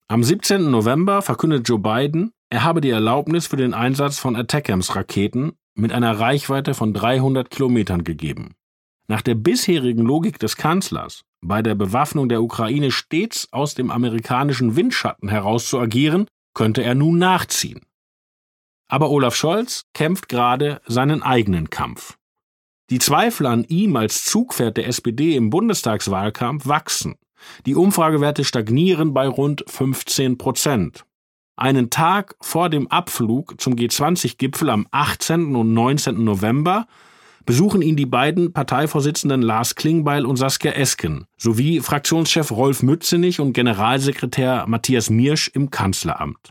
Am 17. November verkündet Joe Biden, er habe die Erlaubnis für den Einsatz von ATACMS-Raketen mit einer Reichweite von 300 Kilometern gegeben. Nach der bisherigen Logik des Kanzlers, bei der Bewaffnung der Ukraine stets aus dem amerikanischen Windschatten heraus zu agieren, könnte er nun nachziehen. Aber Olaf Scholz kämpft gerade seinen eigenen Kampf. Die Zweifel an ihm als Zugpferd der SPD im Bundestagswahlkampf wachsen. Die Umfragewerte stagnieren bei rund 15%. Einen Tag vor dem Abflug zum G20-Gipfel am 18. und 19. November besuchen ihn die beiden Parteivorsitzenden Lars Klingbeil und Saskia Esken sowie Fraktionschef Rolf Mützenich und Generalsekretär Matthias Miersch im Kanzleramt.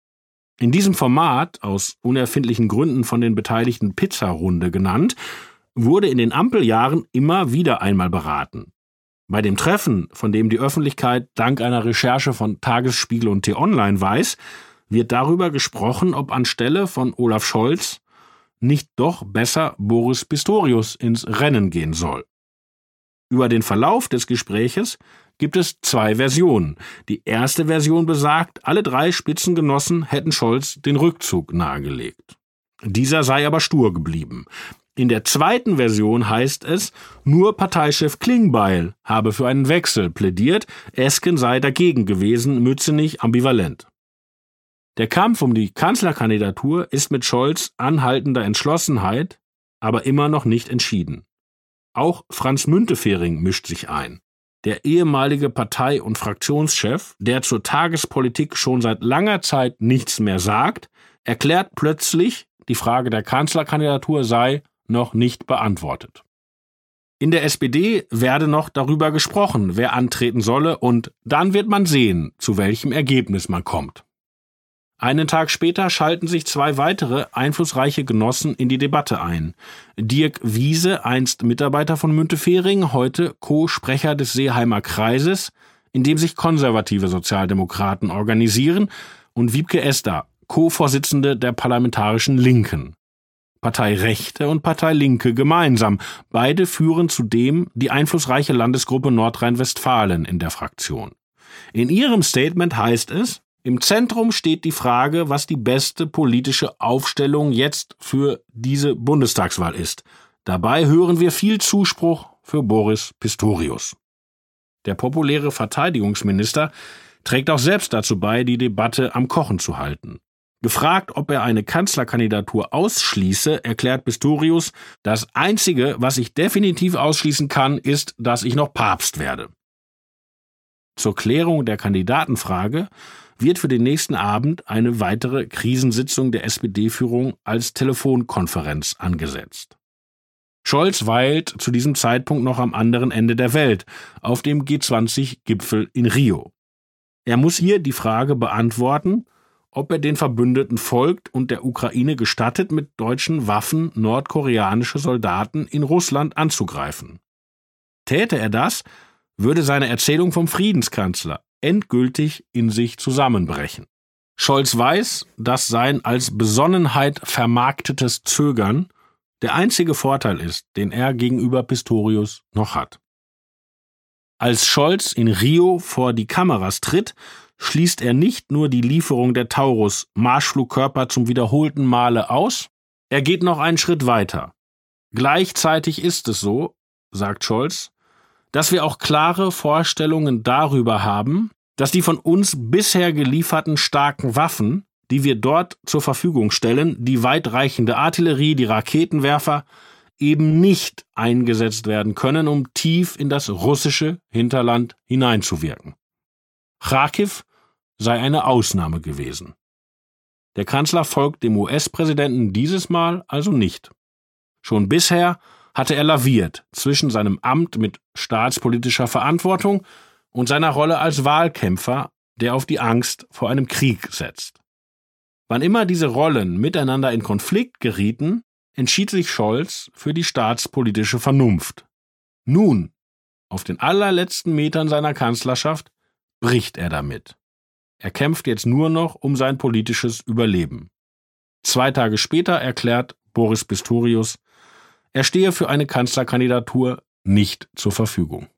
In diesem Format, aus unerfindlichen Gründen von den Beteiligten Pizzarunde genannt, wurde in den Ampeljahren immer wieder einmal beraten. Bei dem Treffen, von dem die Öffentlichkeit dank einer Recherche von Tagesspiegel und T-Online weiß, wird darüber gesprochen, ob anstelle von Olaf Scholz nicht doch besser Boris Pistorius ins Rennen gehen soll. Über den Verlauf des Gespräches gibt es zwei Versionen. Die erste Version besagt, alle drei Spitzengenossen hätten Scholz den Rückzug nahegelegt. Dieser sei aber stur geblieben. In der zweiten Version heißt es, nur Parteichef Klingbeil habe für einen Wechsel plädiert, Esken sei dagegen gewesen, Mützenich ambivalent. Der Kampf um die Kanzlerkandidatur ist mit Scholz anhaltender Entschlossenheit, aber immer noch nicht entschieden. Auch Franz Müntefering mischt sich ein. Der ehemalige Partei- und Fraktionschef, der zur Tagespolitik schon seit langer Zeit nichts mehr sagt, erklärt plötzlich, die Frage der Kanzlerkandidatur sei noch nicht beantwortet. In der SPD werde noch darüber gesprochen, wer antreten solle, und dann wird man sehen, zu welchem Ergebnis man kommt. Einen Tag später schalten sich zwei weitere einflussreiche Genossen in die Debatte ein. Dirk Wiese, einst Mitarbeiter von Müntefering, heute Co-Sprecher des Seeheimer Kreises, in dem sich konservative Sozialdemokraten organisieren, und Wiebke Esder, Co-Vorsitzende der Parlamentarischen Linken. Partei Rechte und Partei Linke gemeinsam. Beide führen zudem die einflussreiche Landesgruppe Nordrhein-Westfalen in der Fraktion. In ihrem Statement heißt es, im Zentrum steht die Frage, was die beste politische Aufstellung jetzt für diese Bundestagswahl ist. Dabei hören wir viel Zuspruch für Boris Pistorius. Der populäre Verteidigungsminister trägt auch selbst dazu bei, die Debatte am Kochen zu halten. Gefragt, ob er eine Kanzlerkandidatur ausschließe, erklärt Pistorius, das Einzige, was ich definitiv ausschließen kann, ist, dass ich noch Papst werde. Zur Klärung der Kandidatenfrage wird für den nächsten Abend eine weitere Krisensitzung der SPD-Führung als Telefonkonferenz angesetzt. Scholz weilt zu diesem Zeitpunkt noch am anderen Ende der Welt, auf dem G20-Gipfel in Rio. Er muss hier die Frage beantworten, ob er den Verbündeten folgt und der Ukraine gestattet, mit deutschen Waffen nordkoreanische Soldaten in Russland anzugreifen. Täte er das, würde seine Erzählung vom Friedenskanzler endgültig in sich zusammenbrechen. Scholz weiß, dass sein als Besonnenheit vermarktetes Zögern der einzige Vorteil ist, den er gegenüber Pistorius noch hat. Als Scholz in Rio vor die Kameras tritt, schließt er nicht nur die Lieferung der Taurus-Marschflugkörper zum wiederholten Male aus, er geht noch einen Schritt weiter. Gleichzeitig ist es so, sagt Scholz, dass wir auch klare Vorstellungen darüber haben, dass die von uns bisher gelieferten starken Waffen, die wir dort zur Verfügung stellen, die weitreichende Artillerie, die Raketenwerfer, eben nicht eingesetzt werden können, um tief in das russische Hinterland hineinzuwirken. Charkiw sei eine Ausnahme gewesen. Der Kanzler folgt dem US-Präsidenten dieses Mal also nicht. Schon bisher hatte er laviert zwischen seinem Amt mit staatspolitischer Verantwortung und seiner Rolle als Wahlkämpfer, der auf die Angst vor einem Krieg setzt. Wann immer diese Rollen miteinander in Konflikt gerieten, entschied sich Scholz für die staatspolitische Vernunft. Nun, auf den allerletzten Metern seiner Kanzlerschaft, bricht er damit. Er kämpft jetzt nur noch um sein politisches Überleben. 2 Tage später erklärt Boris Pistorius, er stehe für eine Kanzlerkandidatur nicht zur Verfügung.